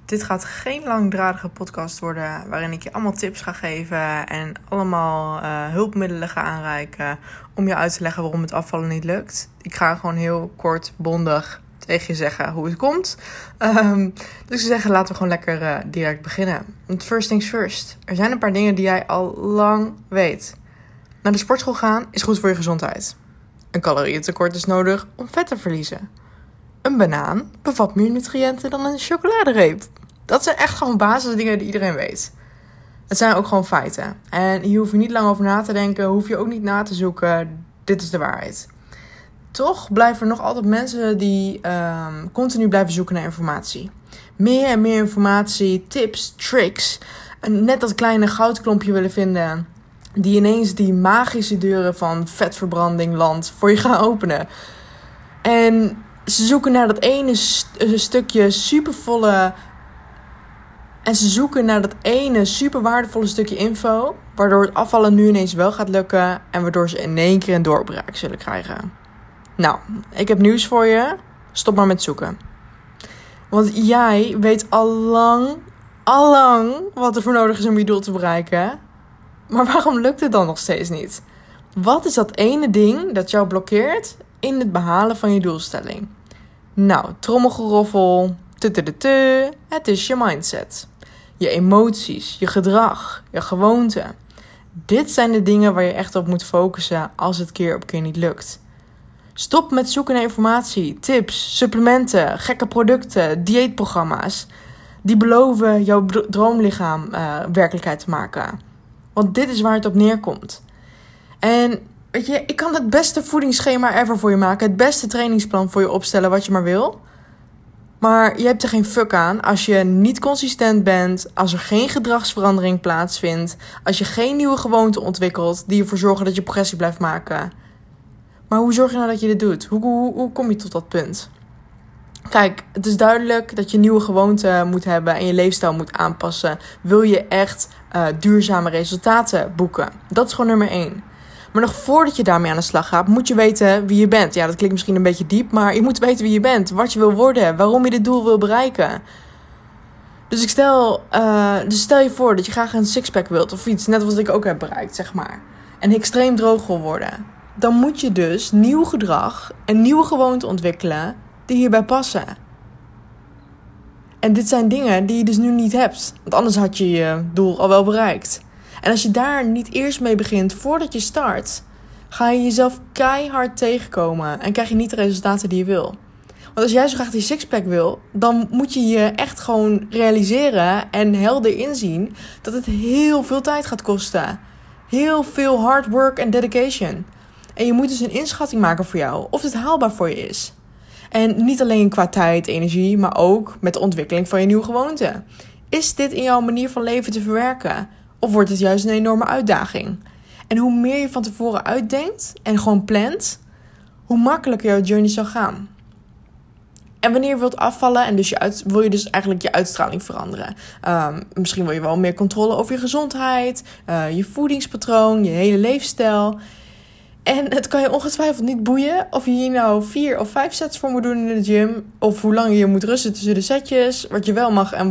Dit gaat geen langdradige podcast worden waarin ik je allemaal tips ga geven en allemaal hulpmiddelen ga aanreiken om je uit te leggen waarom het afvallen niet lukt. Ik ga gewoon heel kort, bondig tegen je zeggen hoe het komt. Dus ik zeg, laten we gewoon lekker direct beginnen. Want first things first. Er zijn een paar dingen die jij al lang weet. Naar de sportschool gaan is goed voor je gezondheid. Een calorieëntekort is nodig om vet te verliezen. Een banaan bevat meer nutriënten dan een chocoladereep. Dat zijn echt gewoon basisdingen die iedereen weet. Het zijn ook gewoon feiten. En hier hoef je niet lang over na te denken, hoef je ook niet na te zoeken. Dit is de waarheid. Toch blijven er nog altijd mensen die continu blijven zoeken naar informatie. Meer en meer informatie, tips, tricks. En net dat kleine goudklompje willen vinden die ineens die magische deuren van vetverbranding land voor je gaan openen. En ze zoeken naar dat ene stukje supervolle. En ze zoeken naar dat ene super waardevolle stukje info, waardoor het afvallen nu ineens wel gaat lukken en waardoor ze in één keer een doorbraak zullen krijgen. Nou, ik heb nieuws voor je. Stop maar met zoeken. Want jij weet al lang wat er voor nodig is om je doel te bereiken. Maar waarom lukt het dan nog steeds niet? Wat is dat ene ding dat jou blokkeert in het behalen van je doelstelling? Nou, trommelgeroffel. Het is je mindset. Je emoties, je gedrag, je gewoonten. Dit zijn de dingen waar je echt op moet focussen als het keer op keer niet lukt. Stop met zoeken naar informatie, tips, supplementen, gekke producten, dieetprogramma's. Die beloven jouw droomlichaam werkelijkheid te maken. Want dit is waar het op neerkomt. En weet je, ik kan het beste voedingsschema ever voor je maken. Het beste trainingsplan voor je opstellen wat je maar wil. Maar je hebt er geen fuck aan als je niet consistent bent, als er geen gedragsverandering plaatsvindt, als je geen nieuwe gewoonten ontwikkelt die ervoor zorgen dat je progressie blijft maken. Maar hoe zorg je nou dat je dit doet? Hoe kom je tot dat punt? Kijk, het is duidelijk dat je nieuwe gewoonten moet hebben en je leefstijl moet aanpassen. Wil je echt duurzame resultaten boeken? Dat is gewoon nummer 1. Maar nog voordat je daarmee aan de slag gaat, moet je weten wie je bent. Ja, dat klinkt misschien een beetje diep, maar je moet weten wie je bent. Wat je wil worden, waarom je dit doel wil bereiken. Dus stel je voor dat je graag een sixpack wilt of iets, net wat ik ook heb bereikt, zeg maar. En extreem droog wil worden. Dan moet je dus nieuw gedrag en nieuwe gewoonten ontwikkelen die hierbij passen. En dit zijn dingen die je dus nu niet hebt. Want anders had je je doel al wel bereikt. En als je daar niet eerst mee begint voordat je start, ga je jezelf keihard tegenkomen en krijg je niet de resultaten die je wil. Want als jij zo graag die sixpack wil, dan moet je je echt gewoon realiseren en helder inzien dat het heel veel tijd gaat kosten. Heel veel hard work en dedication. En je moet dus een inschatting maken voor jou of het haalbaar voor je is. En niet alleen qua tijd, energie, maar ook met de ontwikkeling van je nieuwe gewoonte. Is dit in jouw manier van leven te verwerken? Of wordt het juist een enorme uitdaging? En hoe meer je van tevoren uitdenkt en gewoon plant, hoe makkelijker jouw journey zal gaan. En wanneer je wilt afvallen en dus wil je dus eigenlijk je uitstraling veranderen. Misschien wil je wel meer controle over je gezondheid, je voedingspatroon, je hele leefstijl. En het kan je ongetwijfeld niet boeien of je hier nou 4 of 5 sets voor moet doen in de gym. Of hoe lang je moet rusten tussen de setjes. Wat je wel mag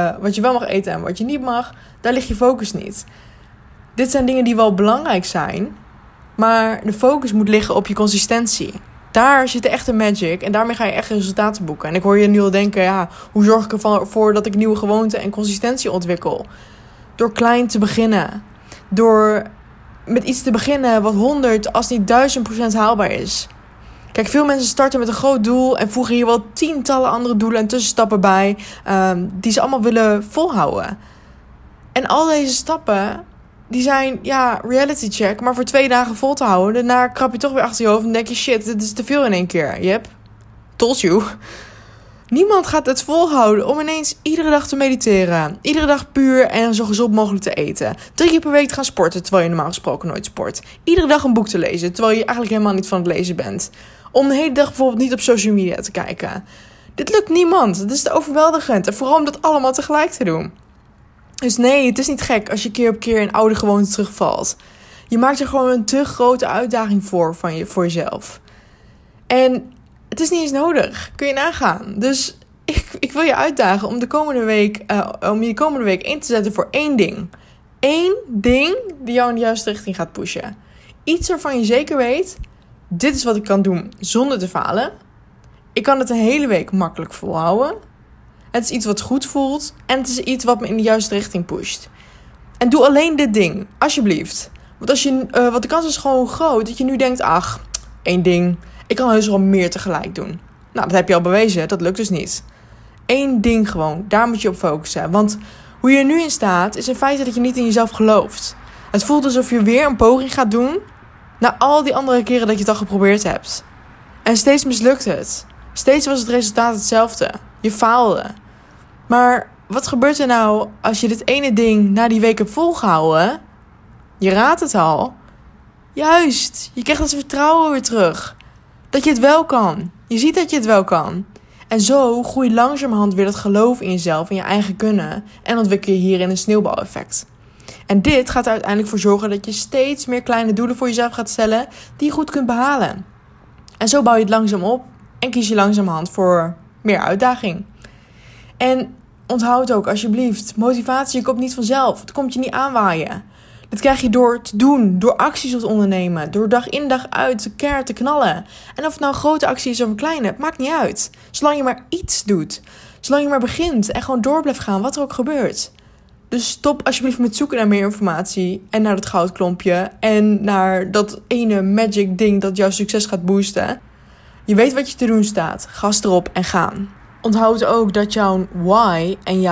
eten en wat je niet mag. Daar ligt je focus niet. Dit zijn dingen die wel belangrijk zijn. Maar de focus moet liggen op je consistentie. Daar zit de echte magic. En daarmee ga je echt resultaten boeken. En ik hoor je nu al denken, ja, hoe zorg ik ervoor dat ik nieuwe gewoonten en consistentie ontwikkel? Door klein te beginnen. Door met iets te beginnen wat 100 als niet 1000% haalbaar is. Kijk, veel mensen starten met een groot doel en voegen hier wel tientallen andere doelen en tussenstappen bij die ze allemaal willen volhouden. En al deze stappen, die zijn, ja, reality check, maar voor 2 dagen vol te houden. Daarna krap je toch weer achter je hoofd en denk je, shit, dit is te veel in één keer. Yep, told you. Niemand gaat het volhouden om ineens iedere dag te mediteren. Iedere dag puur en zo gezond mogelijk te eten. 3 keer per week te gaan sporten, terwijl je normaal gesproken nooit sport. Iedere dag een boek te lezen, terwijl je eigenlijk helemaal niet van het lezen bent. Om de hele dag bijvoorbeeld niet op social media te kijken. Dit lukt niemand. Het is te overweldigend. En vooral om dat allemaal tegelijk te doen. Dus nee, het is niet gek als je keer op keer in oude gewoonten terugvalt. Je maakt er gewoon een te grote uitdaging voor jezelf. En het is niet eens nodig. Kun je nagaan. Dus ik wil je uitdagen om je de komende week in te zetten voor 1 ding. 1 ding die jou in de juiste richting gaat pushen. Iets waarvan je zeker weet, dit is wat ik kan doen zonder te falen. Ik kan het een hele week makkelijk volhouden. Het is iets wat goed voelt. En het is iets wat me in de juiste richting pusht. En doe alleen dit ding, alsjeblieft. Want de kans is gewoon groot dat je nu denkt, 1 ding. Ik kan heus wel meer tegelijk doen. Nou, dat heb je al bewezen. Dat lukt dus niet. 1 ding gewoon. Daar moet je op focussen. Want hoe je er nu in staat, is in feite dat je niet in jezelf gelooft. Het voelt alsof je weer een poging gaat doen na al die andere keren dat je het al geprobeerd hebt. En steeds mislukt het. Steeds was het resultaat hetzelfde. Je faalde. Maar wat gebeurt er nou als je dit ene ding na die week hebt volgehouden? Je raadt het al. Juist, je krijgt dat vertrouwen weer terug. Dat je het wel kan. Je ziet dat je het wel kan. En zo groeit langzamerhand weer dat geloof in jezelf, in je eigen kunnen. En ontwikkel je hierin een sneeuwbaleffect. En dit gaat er uiteindelijk voor zorgen dat je steeds meer kleine doelen voor jezelf gaat stellen die je goed kunt behalen. En zo bouw je het langzaam op en kies je langzamerhand voor meer uitdaging. En onthoud ook alsjeblieft, motivatie komt niet vanzelf. Het komt je niet aanwaaien. Dat krijg je door te doen, door acties te ondernemen, door dag in dag uit keihard te knallen. En of het nou een grote actie is of een kleine, het maakt niet uit. Zolang je maar iets doet, zolang je maar begint en gewoon door blijft gaan, wat er ook gebeurt. Dus stop alsjeblieft met zoeken naar meer informatie en naar dat goudklompje en naar dat ene magic ding dat jouw succes gaat boosten. Je weet wat je te doen staat, gas erop en gaan. Onthoud ook dat jouw why en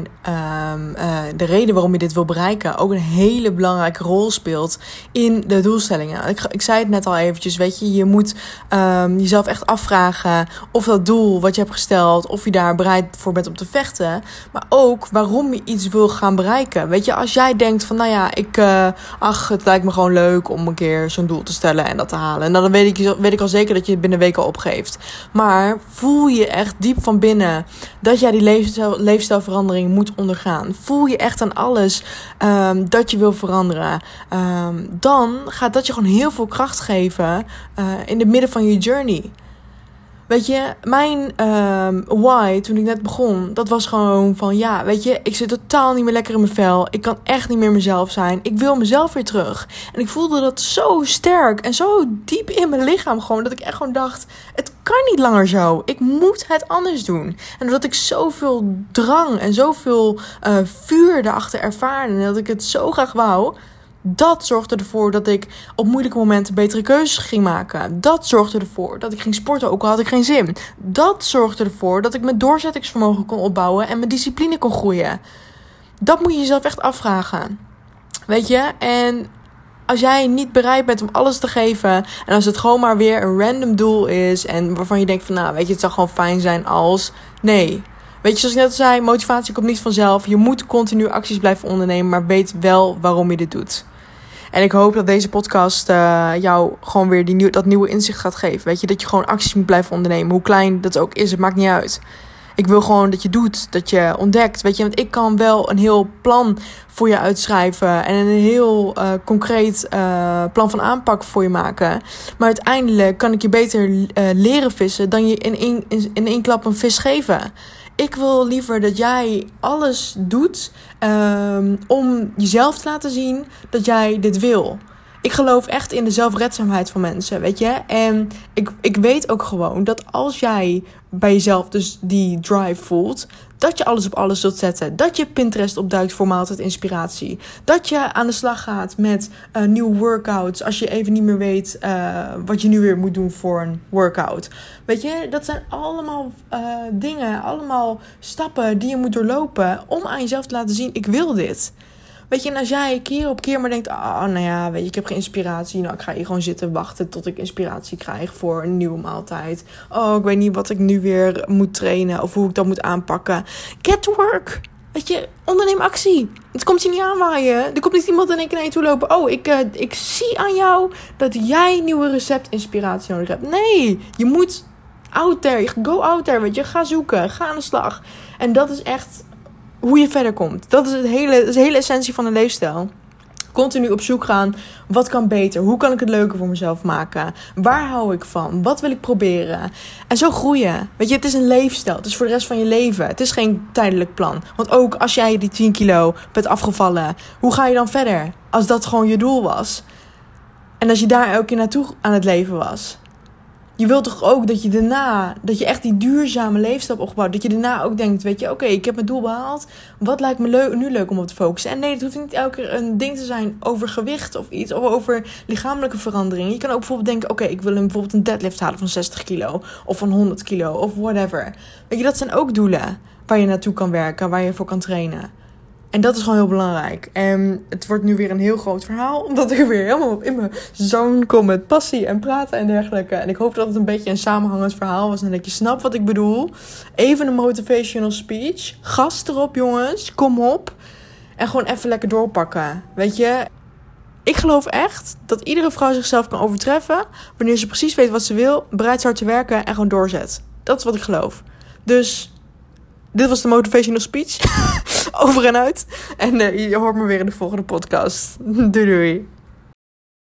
de reden waarom je dit wil bereiken ook een hele belangrijke rol speelt in de doelstellingen. Ik zei het net al eventjes, weet je, je moet jezelf echt afvragen of dat doel wat je hebt gesteld, of je daar bereid voor bent om te vechten, maar ook waarom je iets wil gaan bereiken. Weet je, als jij denkt van, het lijkt me gewoon leuk om een keer zo'n doel te stellen en dat te halen. En dan weet ik al zeker dat je het binnen weken al opgeeft. Maar voel je echt diep van binnen dat jij die leefstijlverandering moet ondergaan. Voel je echt aan alles dat je wil veranderen. Dan gaat dat je gewoon heel veel kracht geven in het midden van je journey. Weet je, mijn why toen ik net begon, dat was gewoon van ik zit totaal niet meer lekker in mijn vel. Ik kan echt niet meer mezelf zijn. Ik wil mezelf weer terug. En ik voelde dat zo sterk en zo diep in mijn lichaam gewoon, dat ik echt gewoon dacht, het kan niet langer zo. Ik moet het anders doen. En doordat ik zoveel drang en zoveel vuur daarachter ervaarde en dat ik het zo graag wou, dat zorgde ervoor dat ik op moeilijke momenten betere keuzes ging maken. Dat zorgde ervoor dat ik ging sporten, ook al had ik geen zin. Dat zorgde ervoor dat ik mijn doorzettingsvermogen kon opbouwen en mijn discipline kon groeien. Dat moet je jezelf echt afvragen. Weet je? En als jij niet bereid bent om alles te geven, en als het gewoon maar weer een random doel is en waarvan je denkt van, het zou gewoon fijn zijn als, nee. Weet je, zoals ik net zei, motivatie komt niet vanzelf. Je moet continu acties blijven ondernemen, maar weet wel waarom je dit doet. En ik hoop dat deze podcast jou gewoon weer dat nieuwe inzicht gaat geven. Weet je, dat je gewoon acties moet blijven ondernemen. Hoe klein dat ook is, het maakt niet uit. Ik wil gewoon dat je doet, dat je ontdekt. Weet je, want ik kan wel een heel plan voor je uitschrijven en een heel concreet plan van aanpak voor je maken. Maar uiteindelijk kan ik je beter leren vissen dan je in één klap een vis geven. Ik wil liever dat jij alles doet om jezelf te laten zien dat jij dit wil. Ik geloof echt in de zelfredzaamheid van mensen, weet je. En ik weet ook gewoon dat als jij bij jezelf dus die drive voelt, dat je alles op alles zult zetten. Dat je Pinterest opduikt voor maaltijdinspiratie. Dat je aan de slag gaat met nieuwe workouts als je even niet meer weet wat je nu weer moet doen voor een workout. Weet je, dat zijn allemaal dingen, allemaal stappen die je moet doorlopen om aan jezelf te laten zien, ik wil dit. Weet je, en als jij keer op keer maar denkt, weet je, ik heb geen inspiratie. Nou, ik ga hier gewoon zitten wachten tot ik inspiratie krijg voor een nieuwe maaltijd. Ik weet niet wat ik nu weer moet trainen of hoe ik dat moet aanpakken. Get to work. Weet je, onderneem actie. Het komt je niet aanwaaien. Er komt niet iemand in één keer naar je toe lopen. Ik zie aan jou dat jij nieuwe receptinspiratie nodig hebt. Nee, je moet out there. Go out there, weet je. Ga zoeken. Ga aan de slag. En dat is echt hoe je verder komt. Dat is de hele essentie van een leefstijl. Continu op zoek gaan. Wat kan beter? Hoe kan ik het leuker voor mezelf maken? Waar hou ik van? Wat wil ik proberen? En zo groeien. Weet je, het is een leefstijl. Het is voor de rest van je leven. Het is geen tijdelijk plan. Want ook als jij die 10 kilo bent afgevallen, hoe ga je dan verder? Als dat gewoon je doel was. En als je daar elke keer naartoe aan het leven was. Je wilt toch ook dat je daarna, dat je echt die duurzame leefstijl hebt opgebouwd. Dat je daarna ook denkt, weet je, oké, ik heb mijn doel behaald. Wat lijkt me nu leuk om op te focussen? En nee, het hoeft niet elke keer een ding te zijn over gewicht of iets. Of over lichamelijke verandering. Je kan ook bijvoorbeeld denken, oké, ik wil bijvoorbeeld een deadlift halen van 60 kilo. Of van 100 kilo, of whatever. Weet je, dat zijn ook doelen waar je naartoe kan werken, waar je voor kan trainen. En dat is gewoon heel belangrijk. En het wordt nu weer een heel groot verhaal. Omdat ik weer helemaal in mijn zone kom met passie en praten en dergelijke. En ik hoop dat het een beetje een samenhangend verhaal was. En dat je snapt wat ik bedoel. Even een motivational speech. Gas erop, jongens. Kom op. En gewoon even lekker doorpakken. Weet je, ik geloof echt dat iedere vrouw zichzelf kan overtreffen. Wanneer ze precies weet wat ze wil. Bereid is hard te werken en gewoon doorzet. Dat is wat ik geloof. Dus dit was de motivational speech. Over en uit. En je hoort me weer in de volgende podcast. Doei doei.